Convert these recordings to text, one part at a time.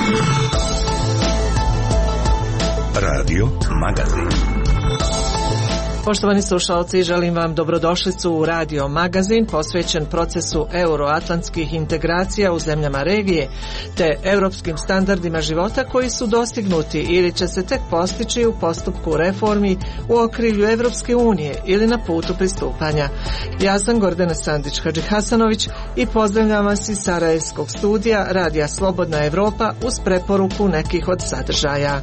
Radio Magazin. Poštovani slušalci, želim vam dobrodošlicu u Radio Magazin posvećen procesu euroatlantskih integracija u zemljama regije te europskim standardima života koji su dostignuti ili će se tek postići u postupku reformi u okrilju Evropske unije ili na putu pristupanja. Ja sam Gordana Sandić-Hadžihasanović i pozdravljam vas iz Sarajevskog studija Radija Slobodna Evropa uz preporuku nekih od sadržaja.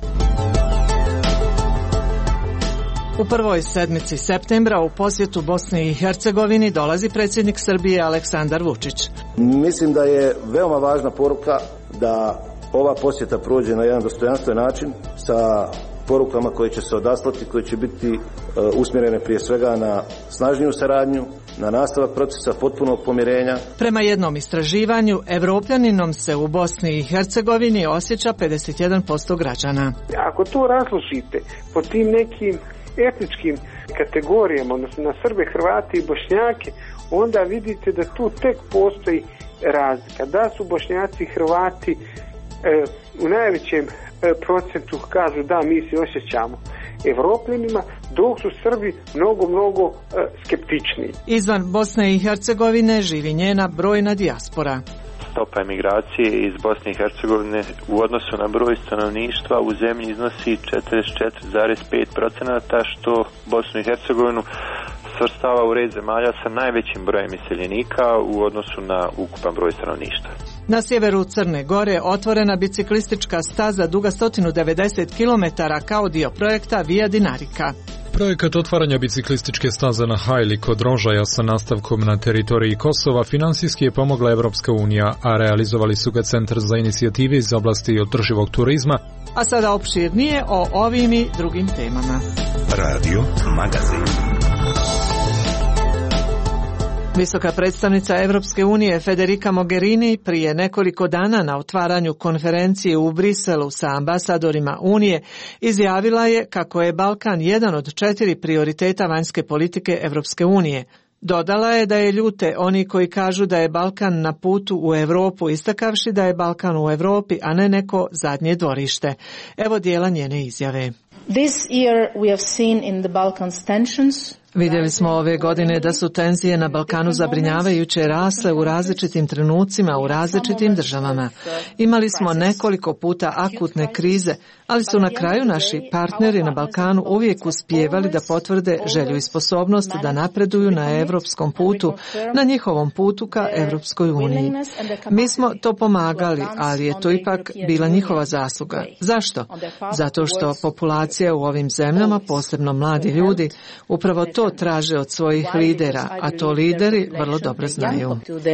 U prvoj sedmici septembra u posjetu Bosni i Hercegovini dolazi predsjednik Srbije Aleksandar Vučić. Mislim da je veoma važna poruka da ova posjeta prođe na jedan dostojanstven način sa porukama koje će se odaslati, koje će biti usmjerene prije svega na snažniju saradnju, na nastavak procesa potpunog pomirenja. Prema jednom istraživanju, Evropljaninom se u Bosni i Hercegovini osjeća 51% građana. Ako to razložite po tim nekim etničkim kategorijama, odnosno na Srbe, Hrvate i Bošnjake, onda vidite da tu tek postoji razlika. Da su Bošnjaci i Hrvati u najvećem procentu kažu da mi se osjećamo Evropljanima, dok su Srbi mnogo skeptičniji. Izvan Bosne i Hercegovine živi njena brojna dijaspora. Stopa emigracije iz Bosne i Hercegovine u odnosu na broj stanovništva u zemlji iznosi 44,5%, što Bosnu i Hercegovinu svrstava u red zemalja sa najvećim brojem iseljenika u odnosu na ukupan broj stanovništva. Na sjeveru Crne Gore otvorena biciklistička staza duga 190 km kao dio projekta Via Dinarica. Projekat otvaranja biciklističke staze na Hajli kod Rožaja sa nastavkom na teritoriji Kosova finansijski je pomogla Evropska unija, a realizovali su ga Centar za inicijative iz oblasti održivog turizma. A sada opširnije o ovim i drugim temama. Radio Magazin. Visoka predstavnica Evropske unije Federica Mogherini prije nekoliko dana na otvaranju konferencije u Briselu sa ambasadorima Unije izjavila je kako je Balkan jedan od 4 prioriteta vanjske politike Evropske unije. Dodala je da je ljute oni koji kažu da je Balkan na putu u Europu, istakavši da je Balkan u Europi, a ne neko zadnje dvorište. Evo dijela njene izjave. This year we have seen in the Balkans tensions. Vidjeli smo ove godine da su tenzije na Balkanu zabrinjavajuće rasle u različitim trenucima, u različitim državama. Imali smo nekoliko puta akutne krize, ali su na kraju naši partneri na Balkanu uvijek uspijevali da potvrde želju i sposobnost da napreduju na europskom putu, na njihovom putu ka Europskoj uniji. Mi smo to pomagali, ali je to ipak bila njihova zasluga. Zašto? Zato što populacija u ovim zemljama, posebno mladi ljudi, upravo to traže od svojih lidera, a to lideri vrlo dobro znaju.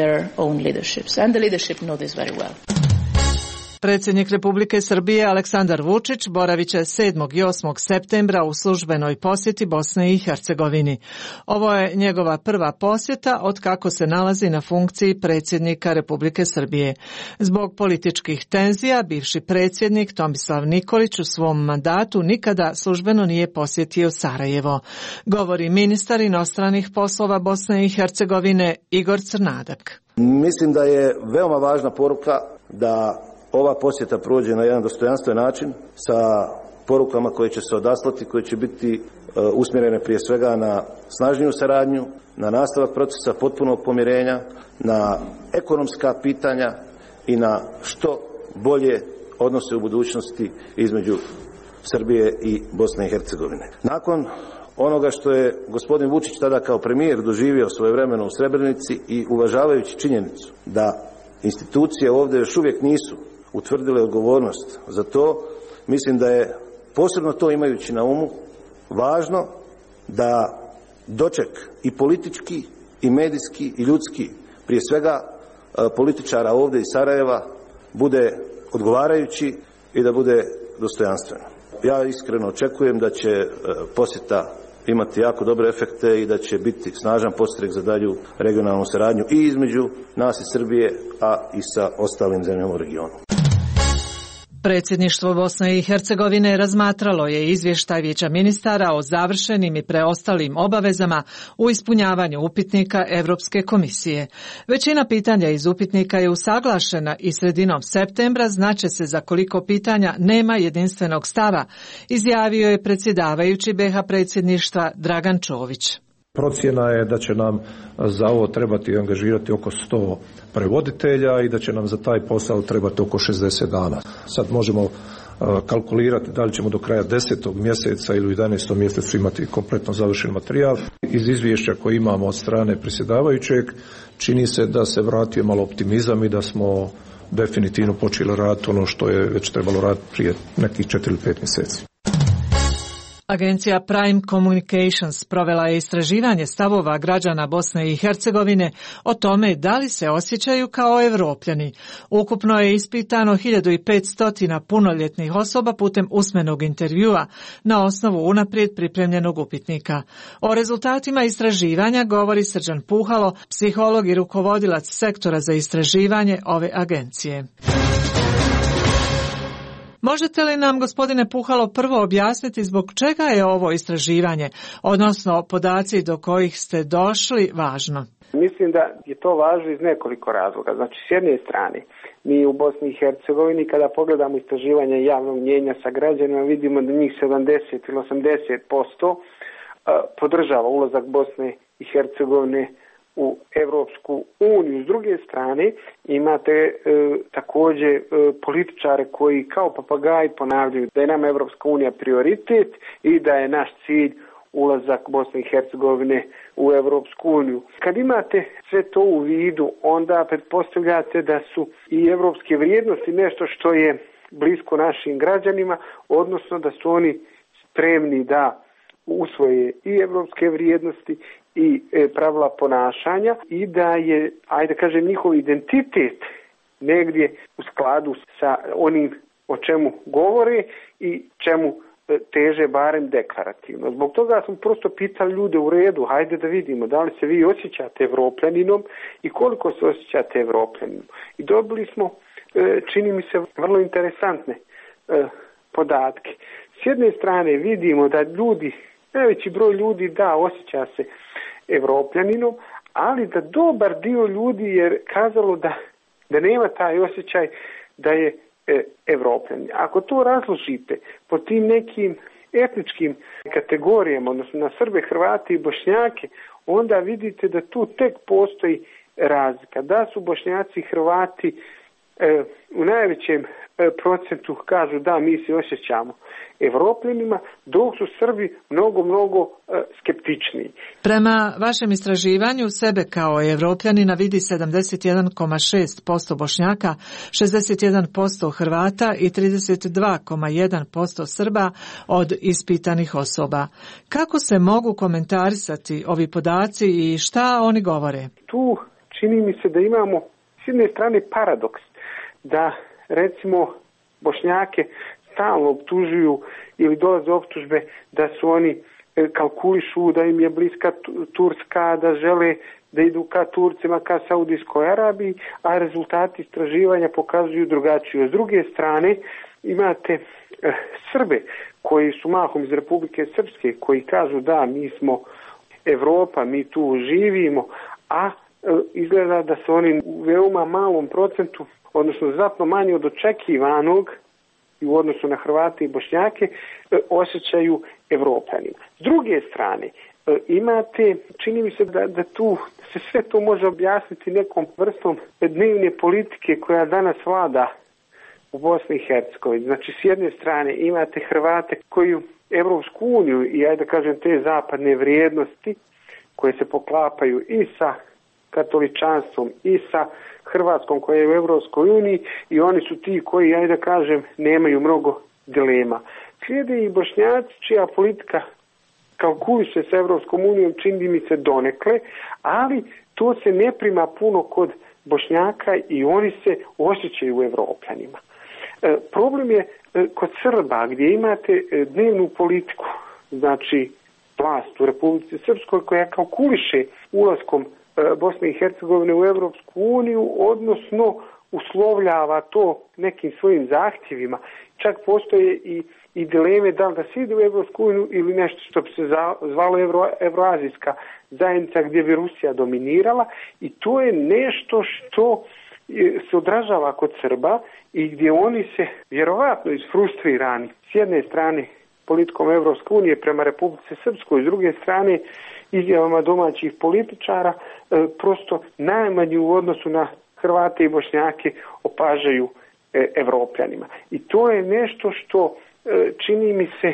Predsjednik Republike Srbije Aleksandar Vučić boravit će 7. i 8. septembra u službenoj posjeti Bosne i Hercegovini. Ovo je njegova prva posjeta od kako se nalazi na funkciji predsjednika Republike Srbije. Zbog političkih tenzija, bivši predsjednik Tomislav Nikolić u svom mandatu nikada službeno nije posjetio Sarajevo. Govori ministar inostranih poslova Bosne i Hercegovine Igor Crnadak. Mislim da je veoma važna poruka da ova posjeta prođe na jedan dostojanstven način sa porukama koje će se odaslati, koje će biti usmjerene prije svega na snažniju saradnju, na nastavak procesa potpunog pomirenja, na ekonomska pitanja i na što bolje odnose u budućnosti između Srbije i Bosne i Hercegovine. Nakon onoga što je gospodin Vučić tada kao premijer doživio svojevremeno u Srebrenici i uvažavajući činjenicu da institucije ovdje još uvijek nisu utvrdile odgovornost za to, mislim da je posebno to imajući na umu važno da doček i politički i medijski i ljudski, prije svega političara ovdje iz Sarajeva, bude odgovarajući i da bude dostojanstven. Ja iskreno očekujem da će posjeta imati jako dobre efekte i da će biti snažan podstrek za dalju regionalnu saradnju i između nas i Srbije, a i sa ostalim zemljama u regionu. Predsjedništvo Bosne i Hercegovine razmatralo je izvještaj Vijeća ministara o završenim i preostalim obavezama u ispunjavanju upitnika Europske komisije. Većina pitanja iz upitnika je usaglašena i sredinom septembra znaće se za koliko pitanja nema jedinstvenog stava, izjavio je predsjedavajući BiH predsjedništva Dragan Čović. Procjena je da će nam za ovo trebati angažirati oko 100 prevoditelja i da će nam za taj posao trebati oko 60 dana. Sad možemo kalkulirati da li ćemo do kraja 10. mjeseca ili u 11. mjesecu imati kompletno završen materijal. Iz izvješća koje imamo od strane predsjedavajućeg čini se da se vratio malo optimizam i da smo definitivno počeli raditi ono što je već trebalo raditi prije nekih 4 ili 5 mjeseci. Agencija Prime Communications provela je istraživanje stavova građana Bosne i Hercegovine o tome da li se osjećaju kao Evropljani. Ukupno je ispitano 1500 punoljetnih osoba putem usmenog intervjua na osnovu unaprijed pripremljenog upitnika. O rezultatima istraživanja govori Srđan Puhalo, psiholog i rukovodilac sektora za istraživanje ove agencije. Možete li nam, gospodine Puhalo, prvo objasniti zbog čega je ovo istraživanje, odnosno podaci do kojih ste došli, važno? Mislim da je to važno iz nekoliko razloga. Znači, s jedne strane, mi u Bosni i Hercegovini, kada pogledamo istraživanje javnog mnijenja sa građanima, vidimo da njih 70 ili 80% podržava ulazak Bosne i Hercegovine u Europsku uniju. S druge strane imate također političare koji kao papagaji ponavljaju da je nam Europska unija prioritet i da je naš cilj ulazak Bosne i Hercegovine u Europsku uniju. Kad imate sve to u vidu, onda pretpostavljate da su i europske vrijednosti nešto što je blisko našim građanima, odnosno da su oni spremni da usvoje i europske vrijednosti i pravila ponašanja i da je, ajde kažem, njihov identitet negdje u skladu sa onim o čemu govore i čemu teže barem deklarativno. Zbog toga smo prosto pitali ljude u redu, hajde da vidimo da li se vi osjećate Evropljaninom i koliko se osjećate Evropljaninom. I dobili smo, čini mi se, vrlo interesantne podatke. S jedne strane vidimo da ljudi, najveći broj ljudi osjeća se Evropljaninom, ali da dobar dio ljudi je kazalo da nema taj osjećaj da je Evropljanin. Ako to razložite po tim nekim etničkim kategorijama, odnosno na Srbe, Hrvate i Bošnjake, onda vidite da tu tek postoji razlika. Da su Bošnjaci i Hrvati u najvećem procentu kažu da mi se osjećamo Evropljanima, dok su Srbi mnogo skeptičniji. Prema vašem istraživanju sebe kao Evropljanina vidi 71,6% Bošnjaka, 61% Hrvata i 32,1% Srba od ispitanih osoba. Kako se mogu komentarisati ovi podaci i šta oni govore? Tu čini mi se da imamo s jedne strane paradoks, da recimo Bošnjake stalno optužuju ili dolaze optužbe da su oni kalkulišu da im je bliska Turska, da žele da idu ka Turcima, ka Saudijskoj Arabiji, a rezultati istraživanja pokazuju drugačije. S druge strane imate Srbe koji su mahom iz Republike Srpske, koji kažu da mi smo Evropa, mi tu živimo, a izgleda da su oni u veoma malom procentu, odnosno znatno manje od očekivanog i u odnosu na Hrvate i Bošnjake, osjećaju Evropljanima. S druge strane, imate, čini mi se da tu se sve to može objasniti nekom vrstom dnevne politike koja danas vlada u Bosni i Hercegovini. Znači, s jedne strane imate Hrvate koji u Evropsku uniju i, ajde da kažem, te zapadne vrijednosti koje se poklapaju i sa katoličanstvom i sa Hrvatskom koja je u Europskoj uniji i oni su ti koji, ajde da kažem, nemaju mnogo dilema. Slijede i Bošnjaci čija politika kalkuliše sa Europskom unijom, čini mi se donekle, ali to se ne prima puno kod Bošnjaka i oni se osjećaju Evropljanima. Problem je kod Srba gdje imate dnevnu politiku, znači vlast u Republici Srpskoj koja kalkuliše ulaskom Bosne i Hercegovine u Europsku uniju, odnosno uslovljava to nekim svojim zahtjevima. Čak postoje i dileme da li da se ide u Evropsku uniju ili nešto što bi se zvalo Evroazijska zajednica gdje bi Rusija dominirala, i to je nešto što se odražava kod Srba i gdje oni se vjerovatno isfrustrirani s jedne strane politikom Evropske unije prema Republici Srpskoj, s druge strane izjavama domaćih političara, prosto najmanji u odnosu na Hrvate i Bošnjake opažaju Evropljanima. I to je nešto što čini mi se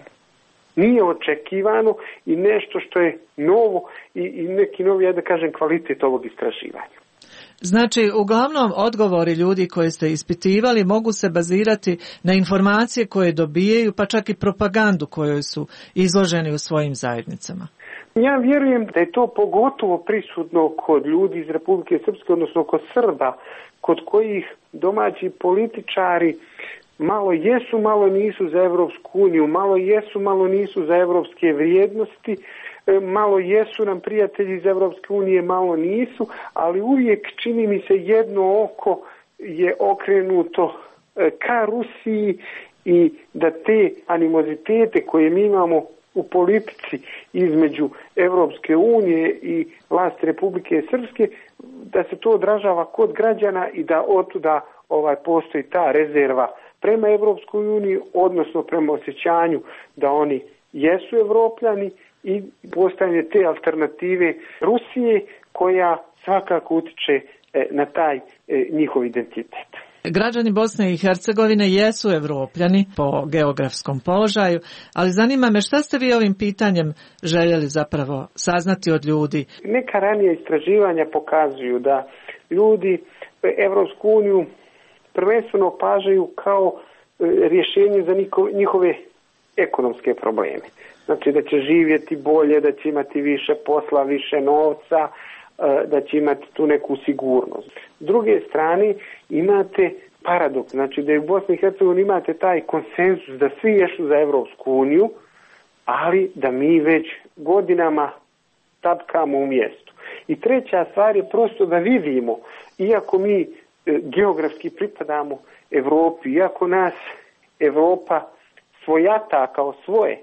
nije očekivano i nešto što je novo i neki novi, da kažem, kvalitet ovog istraživanja. Znači, uglavnom odgovori ljudi koje ste ispitivali mogu se bazirati na informacije koje dobijaju, pa čak i propagandu kojoj su izloženi u svojim zajednicama. Ja vjerujem da je to pogotovo prisutno kod ljudi iz Republike Srpske, odnosno kod Srba, kod kojih domaći političari malo jesu, malo nisu za Evropsku uniju, malo jesu, malo nisu za evropske vrijednosti, malo jesu nam prijatelji iz Evropske unije, malo nisu, ali uvijek čini mi se jedno oko je okrenuto ka Rusiji i da te animozitete koje mi imamo u politici između Evropske unije i vlasti Republike Srpske, da se to odražava kod građana i da otuda postoji ta rezerva prema Evropskoj uniji, odnosno prema osjećanju da oni jesu Evropljani i postojanje te alternative Rusije koja svakako utiče na taj njihov identitet. Građani Bosne i Hercegovine jesu Evropljani po geografskom položaju, ali zanima me šta ste vi ovim pitanjem željeli zapravo saznati od ljudi? Neka ranija istraživanja pokazuju da ljudi Evropsku uniju prvenstveno opažaju kao rješenje za njihove ekonomske probleme. Znači da će živjeti bolje, da će imati više posla, više novca, da će imati tu neku sigurnost. S druge strane imate paradoks, znači da u Bosni i Hercegovini imate taj konsenzus da svi jesu za Evropsku uniju, ali da mi već godinama tapkamo u mjestu. I treća stvar je prosto da vidimo, iako mi geografski pripadamo Evropi, iako nas Evropa svojata kao svoje,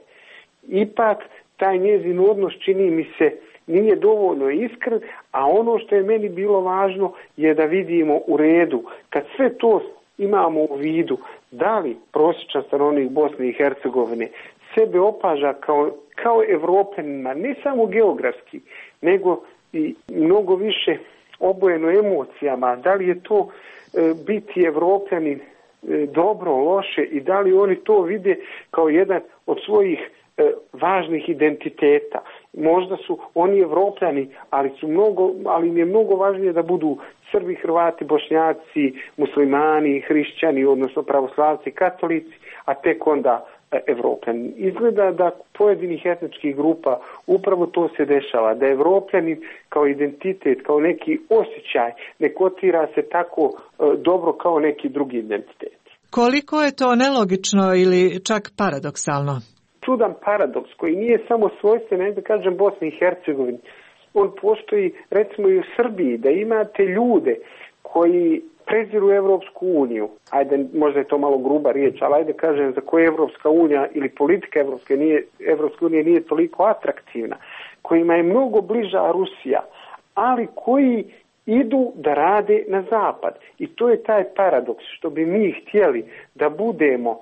ipak taj njezin odnos čini mi se nije dovoljno iskren, a ono što je meni bilo važno je da vidimo u redu, kad sve to imamo u vidu, da li prosječan stanovnik Bosne i Hercegovine sebe opaža kao Evropljanima, ne samo geografski, nego i mnogo više obojeno emocijama, da li je to biti Evropljanin dobro, loše i da li oni to vide kao jedan od svojih važnih identiteta. Možda su oni Evropljani, ali im je mnogo važnije da budu Srbi, Hrvati, Bošnjaci, muslimani, hrišćani, odnosno pravoslavci, katolici, a tek onda Evropljani. Izgleda da pojedinih etničkih grupa upravo to se dešava, da Evropljani kao identitet, kao neki osjećaj ne kotira se tako dobro kao neki drugi identitet. Koliko je to nelogično ili čak paradoksalno? Čudan paradoks koji nije samo svojstven, da kažem, Bosni i Hercegovini. On postoji recimo i u Srbiji, da imate ljude koji preziru Evropsku uniju. Ajde, možda je to malo gruba riječ, ali ajde kažem za koje Evropska unija ili politika Evropske unije nije toliko atraktivna, kojima je mnogo bliža Rusija, ali koji idu da rade na zapad. I to je taj paradoks što bi mi htjeli da budemo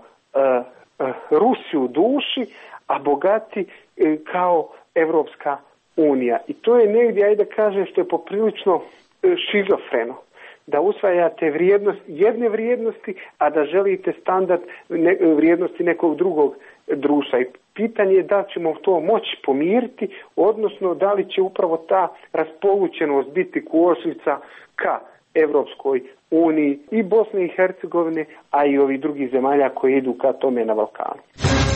Rusi u duši, a bogati kao Evropska unija. I to je negdje, ajde kažem, što je poprilično šizofreno. Da usvajate jedne vrijednosti, a da želite standard vrijednosti nekog drugog društva. I pitanje je da ćemo to moći pomiriti, odnosno da li će upravo ta raspolućenost biti kočnica ka Evropskoj uniji i Bosne i Hercegovine, a i ovih drugih zemalja koji idu ka tome na Balkanu.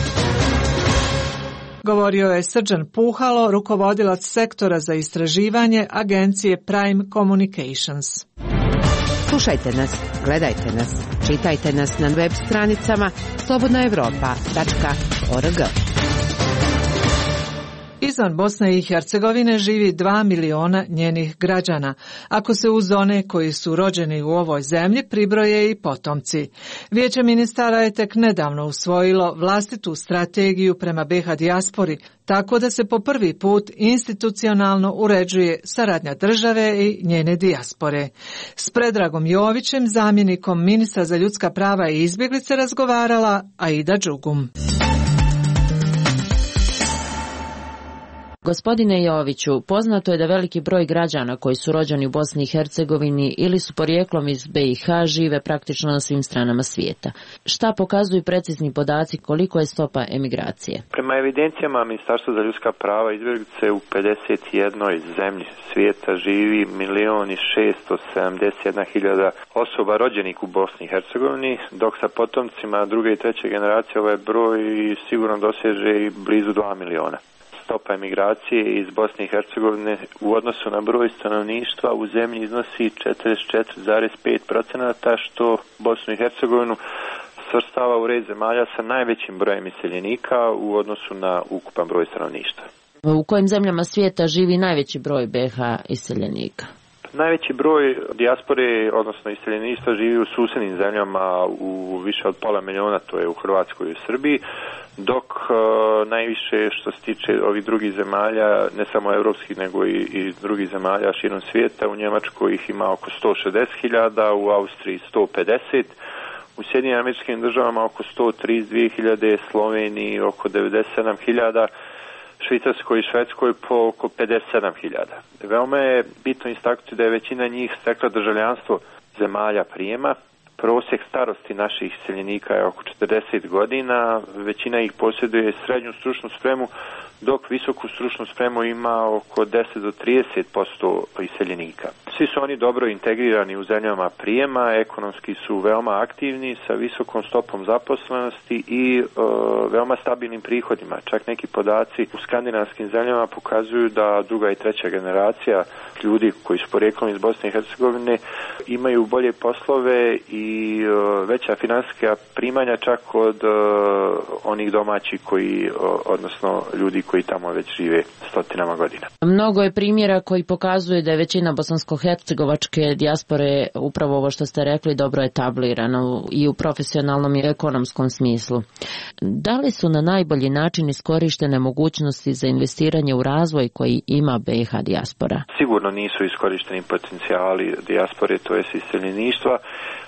Govorio je Srđan Puhalo, rukovodilac sektora za istraživanje agencije Prime Communications. Slušajte nas, gledajte nas, čitajte nas na web stranicama slobodnaevropa.org. Iz Izvan Bosne i Hercegovine živi 2 miliona njenih građana, ako se uz one koji su rođeni u ovoj zemlji pribroje i potomci. Vijeće ministara je tek nedavno usvojilo vlastitu strategiju prema BiH dijaspori, tako da se po prvi put institucionalno uređuje saradnja države i njene dijaspore. S Predragom Jovićem, zamjenikom ministra za ljudska prava i izbjeglice, razgovarala Aida Đugum. Gospodine Joviću, poznato je da veliki broj građana koji su rođeni u Bosni i Hercegovini ili su porijeklom iz BiH žive praktično na svim stranama svijeta. Šta pokazuju precizni podaci, koliko je stopa emigracije? Prema evidencijama Ministarstva za ljudska prava i izbjeglice u 51 zemlji svijeta živi 1.671.000 osoba rođenih u Bosni i Hercegovini, dok sa potomcima druge i treće generacije ovaj broj sigurno doseže i blizu 2 miliona. Stopa emigracije iz Bosne i Hercegovine u odnosu na broj stanovništva u zemlji iznosi 44,5%, što Bosnu i Hercegovinu svrstava u red zemalja sa najvećim brojem iseljenika u odnosu na ukupan broj stanovništva. U kojim zemljama svijeta živi najveći broj BiH iseljenika? Najveći broj dijaspore, odnosno iseljeništva, živi u susjednim zemljama u više od pola miliona, to je u Hrvatskoj i u Srbiji, dok najviše što se tiče ovih drugih zemalja, ne samo evropskih nego i drugih zemalja širom svijeta, u Njemačkoj ih ima oko 160.000, u Austriji 150, u Sjedinjenim Američkim Državama oko 132.000, Sloveniji oko 97.000, Švicarskoj i Švedskoj po oko 57.000. Veoma je bitno istaknuti da je većina njih stekla državljanstvo zemalja prijema. Prosjek starosti naših iseljenika je oko 40 godina, većina ih posjeduje srednju stručnu spremu, dok visoku stručnu spremu ima oko 10 do 30% iseljenika. Svi su oni dobro integrirani u zemljama prijema, ekonomski su veoma aktivni sa visokom stopom zaposlenosti i veoma stabilnim prihodima. Čak neki podaci u skandinavskim zemljama pokazuju da druga i treća generacija ljudi koji su porijeklom iz Bosne i Hercegovine imaju bolje poslove i veća finansijska primanja čak od onih domaćih koji, odnosno ljudi koji tamo već žive stotinama godina. Mnogo je primjera koji pokazuje da je većina bosansko-hercegovačke dijaspore, upravo ovo što ste rekli, dobro etablirano i u profesionalnom i ekonomskom smislu. Da li su na najbolji način iskorištene mogućnosti za investiranje u razvoj koji ima BiH dijaspora? Sigurno nisu iskorišteni potencijali dijaspore, to jest iseljeništva.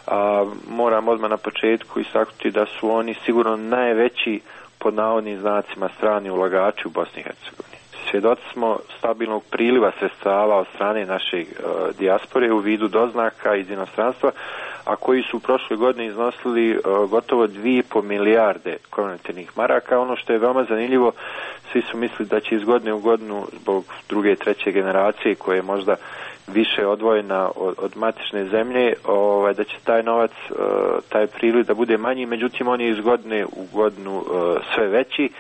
Moram odmah na početku istaknuti da su oni sigurno najveći, pod navodnim znacima, strani ulagači u Bosni i Hercegovini. Svjedoci smo stabilnog priliva sredstava od strane naše dijaspore u vidu doznaka iz inostranstva, a koji su u prošle godine iznosili gotovo 2,5 milijarde konvertiranih maraka. Ono što je veoma zanimljivo, svi su mislili da će iz godine u godinu, zbog druge i treće generacije koje je možda više odvojena od matične zemlje, da će taj novac, taj priliv da bude manji, međutim on je iz godine u godinu sve veći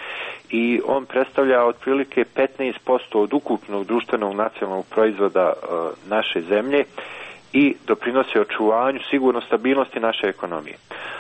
i on predstavlja otprilike 15% od ukupnog društvenog nacionalnog proizvoda naše zemlje i doprinosi očuvanju sigurno stabilnosti naše ekonomije.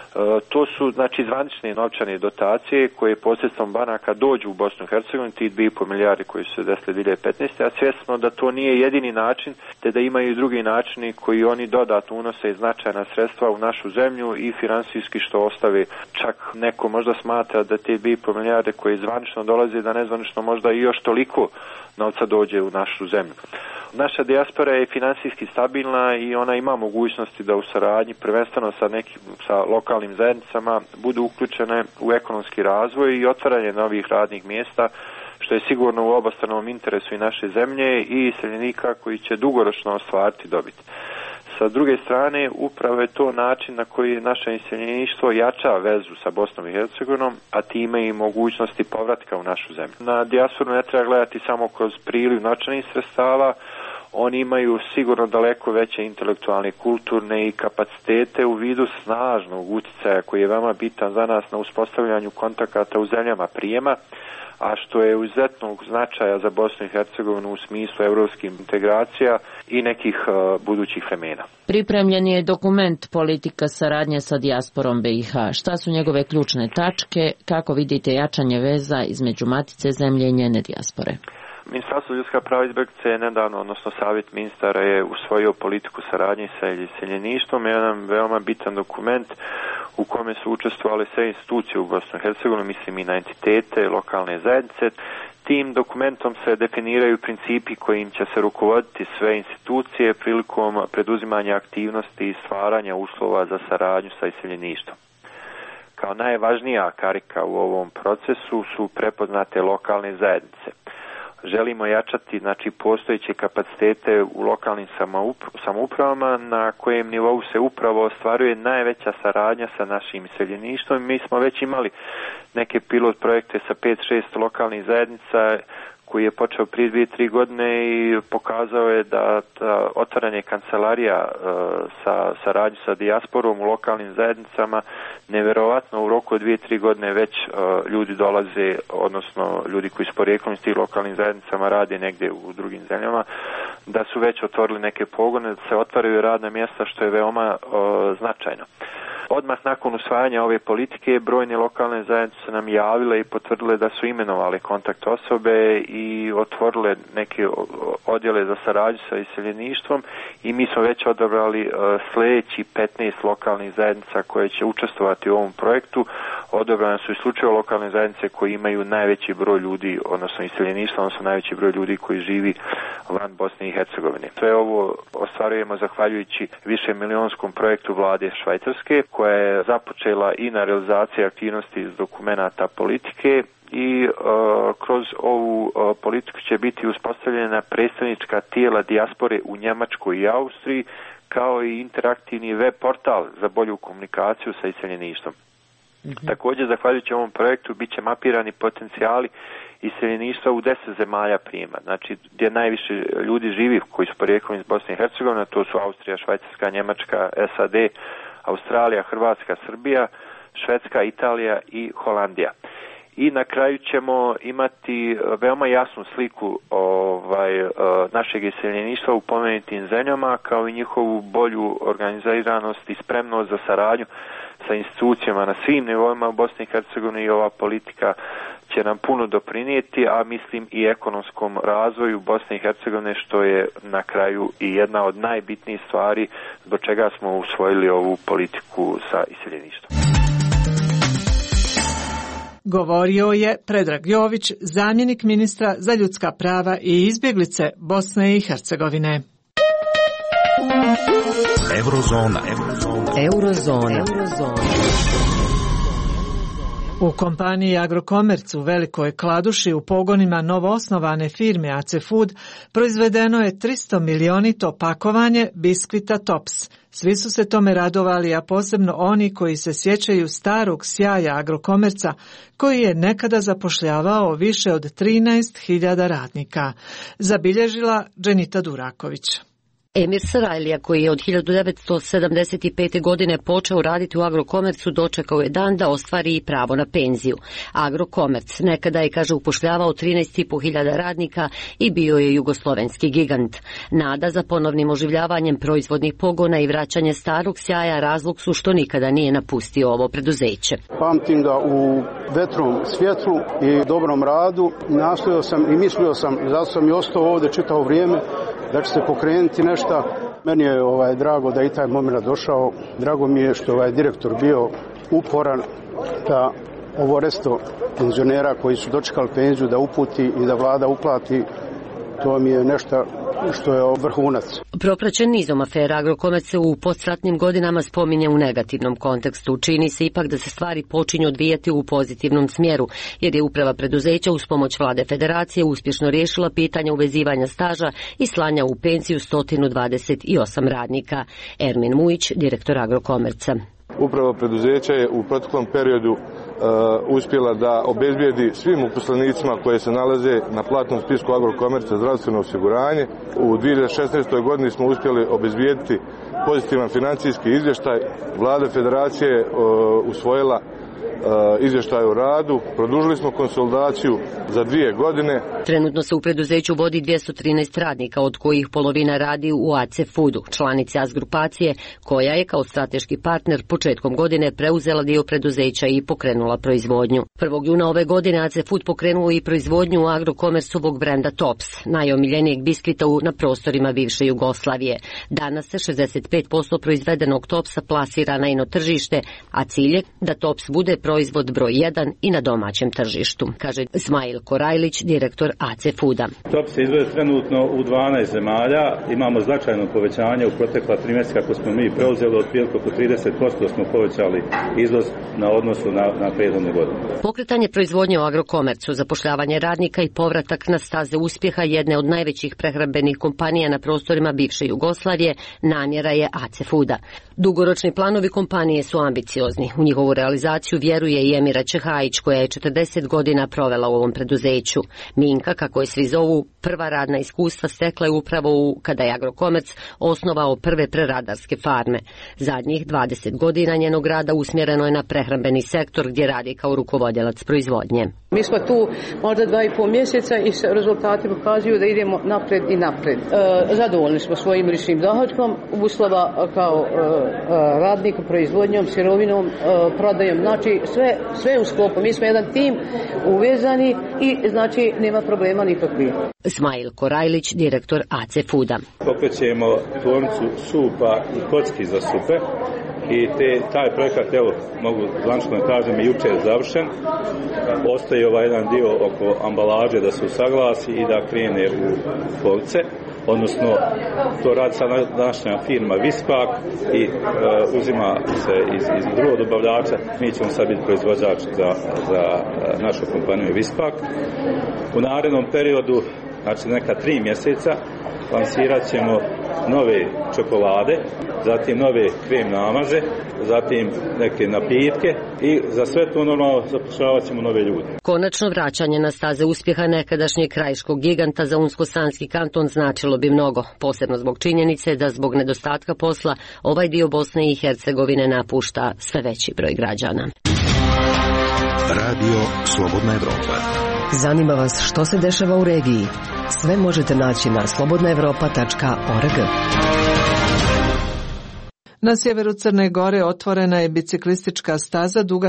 To su znači zvanične novčane dotacije koje posredstvom banaka dođu u Bosnu i Hercegovinu, ti 2,5 milijarde koji su se desili 2015. A svjesno da to nije jedini način, te da imaju i drugi načini koji oni dodatno unose značajna sredstva u našu zemlju i finansijski što ostave. Čak neko možda smatra da te 2,5 milijarde koje zvanično dolaze, da nezvanično možda i još toliko novca dođe u našu zemlju. Naša dijaspora je finansijski stabilna i ona ima mogućnosti da u saradnji prvenstveno sa lokalnim zajednicama budu uključene u ekonomski razvoj i otvaranje novih radnih mjesta, što je sigurno u obostranom interesu i naše zemlje i iseljenika koji će dugoročno ostvariti dobit. Sa druge strane, upravo je to način na koji naše iseljeništvo jača vezu sa Bosnom i Hercegovinom, a time i mogućnosti povratka u našu zemlju. Na dijasporu ne treba gledati samo kroz priliv novčanih sredstava, oni imaju sigurno daleko veće intelektualne, kulturne i kapacitete u vidu snažnog utjecaja koji je veoma bitan za nas na uspostavljanju kontakata u zemljama prijema, a što je izuzetnog značaja za Bosnu i Hercegovinu u smislu evropskih integracija i nekih budućih vremena. Pripremljen je dokument politika saradnje sa dijasporom BiH. Šta su njegove ključne tačke? Kako vidite jačanje veza između matice zemlje i njene dijaspore? Ministarstvo ljudska prava i izbjeglice je nedavno, odnosno Savjet ministara je usvojio politiku saradnje sa iseljeništvom, jedan veoma bitan dokument u kome su učestvovali sve institucije u Bosni i Hercegovini, mislim i na entitete, lokalne zajednice. Tim dokumentom se definiraju principi kojim će se rukovoditi sve institucije prilikom preduzimanja aktivnosti i stvaranja uslova za saradnju sa iseljeništvom. Kao najvažnija karika u ovom procesu su prepoznate lokalne zajednice. Želimo jačati postojeće kapacitete u lokalnim samoupravama na kojem nivou se upravo ostvaruje najveća saradnja sa našim iseljeništvom. Mi smo već imali neke pilot projekte sa 5-6 lokalnih zajednica koji je počeo prije 2-3 godine i pokazao je da otvaranje kancelarija sa saradnju sa dijasporom u lokalnim zajednicama nevjerovatno u roku od 2-3 godine već ljudi dolaze, odnosno ljudi koji s porijeklom iz tih lokalnim zajednicama rade negdje u drugim zemljama, da su već otvorili neke pogone, da se otvaraju radna mjesta, što je veoma značajno. Odmah nakon usvajanja ove politike brojne lokalne zajednice su nam javile i potvrdile da su imenovali kontakt osobe i otvorile neke odjele za saradnju sa iseljeništvom i mi smo već odabrali sljedeći 15 lokalnih zajednica koje će učestvovati u ovom projektu. Odabrane su isključivo lokalne zajednice koji imaju najveći broj ljudi, odnosno iseljeništva, odnosno najveći broj ljudi koji živi van Bosne i Hercegovine. Sve ovo ostvarujemo zahvaljujući višemilijonskom projektu vlade Švajcarske, koja je započela i na realizaciji aktivnosti iz dokumenata politike i kroz ovu politiku će biti uspostavljena predstavnička tijela dijaspore u Njemačkoj i Austriji, kao i interaktivni web portal za bolju komunikaciju sa iseljeništvom. Također, zahvaljujući ovom projektu, bit će mapirani potencijali iseljeništva u 10 zemalja prijema. Znači, gdje najviše ljudi živi koji su porijeklom iz Bosne i Hercegovine, to su Austrija, Švajcarska, Njemačka, SAD, Australija, Hrvatska, Srbija, Švedska, Italija i Holandija. I na kraju ćemo imati veoma jasnu sliku našeg iseljeništva u pomenutim zemljama, kao i njihovu bolju organiziranost i spremnost za saradnju sa institucijama na svim nivoima u Bosni i Hercegovini i ova politika će nam puno doprinijeti, a mislim i ekonomskom razvoju Bosne i Hercegovine, što je na kraju i jedna od najbitnijih stvari zbog čega smo usvojili ovu politiku sa iseljeništvom. Govorio je Predrag Jović, zamjenik ministra za ljudska prava i izbjeglice Bosne i Hercegovine. Eurozona. U kompaniji Agrokomerc u Velikoj Kladuši u pogonima novoosnovane firme AC Food proizvedeno je 300 milionito pakovanje biskvita Tops. Svi su se tome radovali, a posebno oni koji se sjećaju starog sjaja Agrokomerca, koji je nekada zapošljavao više od 13.000 radnika. Zabilježila Dženita Duraković. Emir Sarajlija, koji je od 1975. godine počeo raditi u Agrokomercu, dočekao je dan da ostvari i pravo na penziju. Agrokomerc nekada je, kaže, upošljavao 13.500 radnika i bio je jugoslovenski gigant. Nada za ponovnim oživljavanjem proizvodnih pogona i vraćanje starog sjaja razlog su što nikada nije napustio ovo preduzeće. Pamtim da u vetrom svjetlu i dobrom radu nastojao sam i mislio sam, zato sam i ostao ovdje čitavo vrijeme, da će se pokrenuti nešto. Meni je drago da i taj moment došao. Drago mi je što je direktor bio uporan da ovo resto penzionera koji su dočekali penziju da uputi i da vlada uplati. To mi je nešto što je vrhunac. Propraćen nizom afera, Agrokomerc se u postratnim godinama spominje u negativnom kontekstu. Čini se ipak da se stvari počinju odvijati u pozitivnom smjeru, jer je uprava preduzeća uz pomoć vlade federacije uspješno riješila pitanje uvezivanja staža i slanja u penziju 128 radnika. Ermin Mujić, direktor Agrokomerca. Uprava preduzeća je u proteklom periodu uspjela da obezbijedi svim uposlenicima koje se nalaze na platnom spisku Agrokomerca zdravstveno osiguranje. U 2016. godini smo uspjeli obezbijediti pozitivan financijski izvještaj. Vlada federacije je usvojila izvještaj o radu, produžili smo konsolidaciju za 2 godine. Trenutno se u preduzeću vodi 213 radnika, od kojih polovina radi u AC Foodu, članici AS grupacije, koja je kao strateški partner početkom godine preuzela dio preduzeća i pokrenula proizvodnju. 1. juna ove godine AC Food pokrenuo i proizvodnju agrokomersovog brenda Tops, najomiljenijeg biskvita na prostorima bivše Jugoslavije. Danas se 65% proizvedenog Topsa plasira na ino tržište, a cilj je da Tops bude proizvod broj 1 i na domaćem tržištu, kaže Smail Korajlić, direktor AC Fooda. Tops se izvozi trenutno u 12 zemalja, imamo značajno povećanje u protekla 3 mjeseca kako smo mi preuzeli, otprilike oko 30% smo povećali izvoz na odnosu na prethodne godine. Pokretanje proizvodnje u agrokomercu, zapošljavanje radnika i povratak na staze uspjeha jedne od najvećih prehrambenih kompanija na prostorima bivše Jugoslavije namjera je AC Fooda. Dugoročni planovi kompanije su ambiciozni. U njihovu realizaciju vjeruje i Emira Čehajić, koja je 40 godina provela u ovom preduzeću. Minka, kako je svi zovu, prva radna iskustva stekla je upravo kada je Agrokomerc osnovao prve preradarske farme. Zadnjih 20 godina njenog rada usmjereno je na prehrambeni sektor gdje radi kao rukovodjelac proizvodnje. Mi smo tu možda 2,5 mjeseca i rezultati pokazuju da idemo napred i napred. Zadovoljni smo svojim ličnim dohotkom, uslova kao radnik, proizvodnjom, sirovinom, prodajom, znači sve u sklopu. Mi smo jedan tim uvezani i znači nema problema nikakvih. Smail Korajlić, direktor AC Fooda. Pokrećemo tvornicu supa i kocki za supe i taj projekat, evo, mogu zvančno da kažem, juče je završen. Ostaje jedan dio oko ambalaže da se usaglasi i da krene u police, odnosno to radi sad naša firma Vispak i uzima se iz drugog dobavljača. Mi ćemo sad biti proizvođač za našu kompaniju Vispak. U narednom periodu, znači neka 3 mjeseca, lansirat ćemo nove čokolade, zatim nove krem namaze, zatim neke napitke i za sve to normalno zapošljavat ćemo nove ljude. Konačno vraćanje na staze uspjeha nekadašnjeg krajiškog giganta za Unsko-Sanski kanton značilo bi mnogo, posebno zbog činjenice da zbog nedostatka posla ovaj dio Bosne i Hercegovine napušta sve veći broj građana. Radio Slobodna Evropa. Zanima vas što se dešava u regiji? Sve možete naći na slobodnaevropa.org. Na sjeveru Crne Gore otvorena je biciklistička staza duga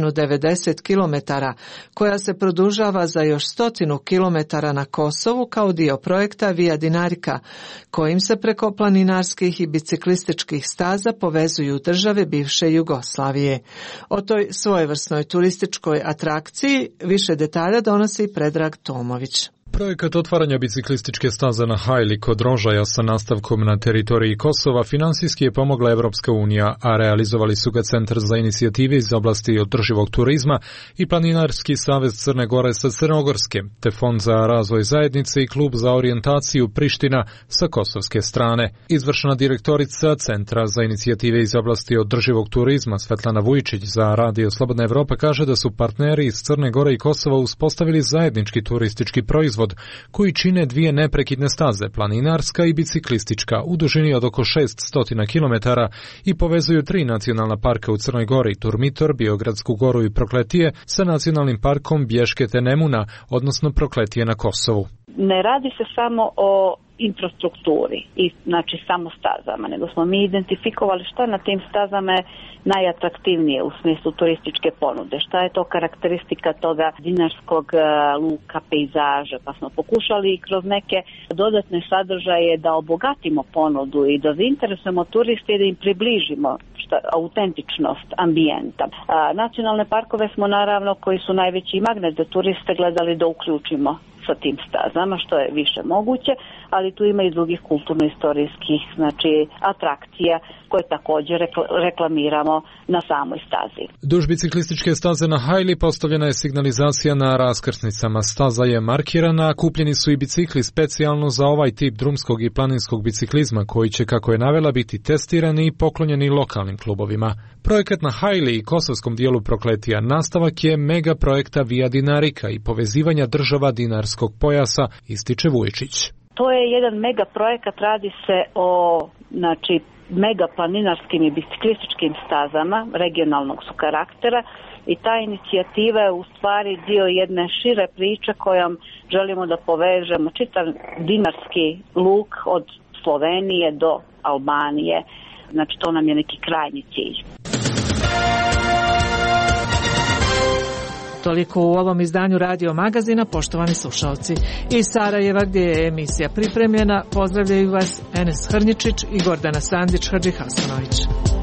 190 km, koja se produžava za još 100 km na Kosovu kao dio projekta Via Dinarica, kojim se preko planinarskih i biciklističkih staza povezuju države bivše Jugoslavije. O toj svojevrsnoj turističkoj atrakciji više detalja donosi Predrag Tomović. Projekat otvaranja biciklističke staze na Hajli kod Rožaja sa nastavkom na teritoriji Kosova finansijski je pomogla Evropska unija, a realizovali su ga Centar za inicijative iz oblasti održivog turizma i Planinarski savez Crne Gore sa Crnogorske, te Fond za razvoj zajednice i Klub za orijentaciju Priština sa kosovske strane. Izvršna direktorica Centra za inicijative iz oblasti održivog turizma Svetlana Vujčić za Radio Slobodna Evropa kaže da su partneri iz Crne Gore i Kosova uspostavili zajednički turistički proizvod koji čine 2 neprekidne staze, planinarska i biciklistička, u dužini od oko 600 km i povezuju 3 nacionalna parka u Crnoj Gori, Turmitor, Biogradsku goru i Prokletije, sa nacionalnim parkom Bješkete Nemuna, odnosno Prokletije na Kosovu. Ne radi se samo o infrastrukturi i znači samo stazama, nego smo mi identifikovali šta na tim stazama je najatraktivnije u smislu turističke ponude, šta je to karakteristika toga dinarskog luka, pejzaža, pa smo pokušali kroz neke dodatne sadržaje da obogatimo ponudu i da zainteresujemo turiste i da im približimo autentičnost ambijenta. Nacionalne parkove smo naravno, koji su najveći magnet za turiste, gledali da uključimo sa tim stazama, što je više moguće, ali tu ima i drugih kulturno-istorijskih atrakcija koje također reklamiramo na samoj stazi. Duž biciklističke staze na Hajli postavljena je signalizacija na raskrsnicama. Staza je markirana, a kupljeni su i bicikli specijalno za ovaj tip drumskog i planinskog biciklizma, koji će, kako je navela, biti testirani i poklonjeni lokalnim klubovima. Projekat na Hajli i kosovskom dijelu Prokletija nastavak je mega projekta Via Dinarica i povezivanja država dinarskog pojasa, ističe Vujčić. To je jedan mega projekat, radi se o znači megaplaninarskim i biciklističkim stazama, regionalnog su karaktera, i ta inicijativa je u stvari dio jedne šire priče kojom želimo da povežemo čitav dinarski luk od Slovenije do Albanije. Znači to nam je neki krajnji cilj. Toliko u ovom izdanju Radio Magazina, poštovani slušalci. Iz Sarajeva, gdje je emisija pripremljena, pozdravljaju vas Enes Hrnjičić i Gordana Sandić Hadžihasanović.